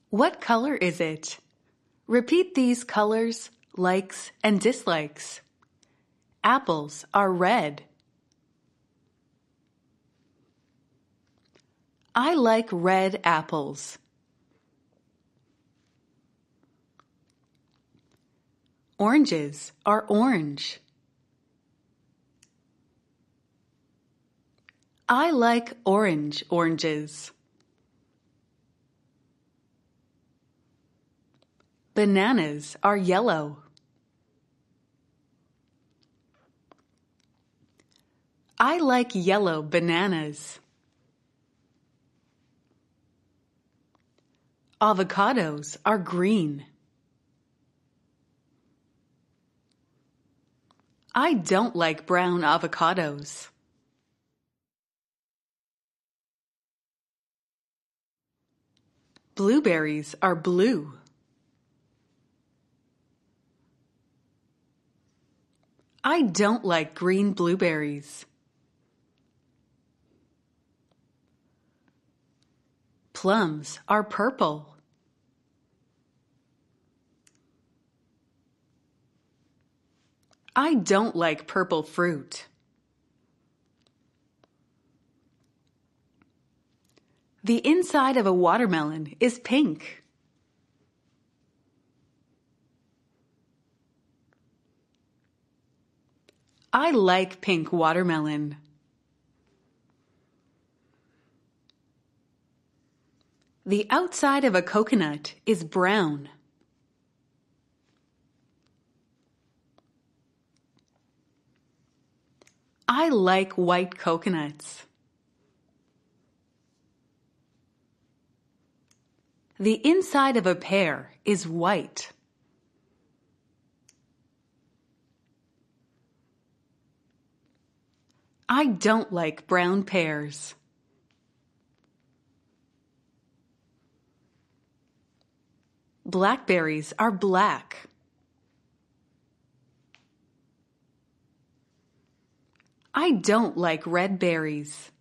What color is it? Repeat these colors, likes, and dislikes. Apples are red. I like red apples. Oranges are orange. I like orange oranges. Bananas are yellow. I like yellow bananas. Avocados are green. I don't like brown avocados. Blueberries are blue. I don't like green blueberries. Plums are purple. I don't like purple fruit. The inside of a watermelon is pink. I like pink watermelon. The outside of a coconut is brown. I like white coconuts. The inside of a pear is white. I don't like brown pears. Blackberries are black. I don't like red berries.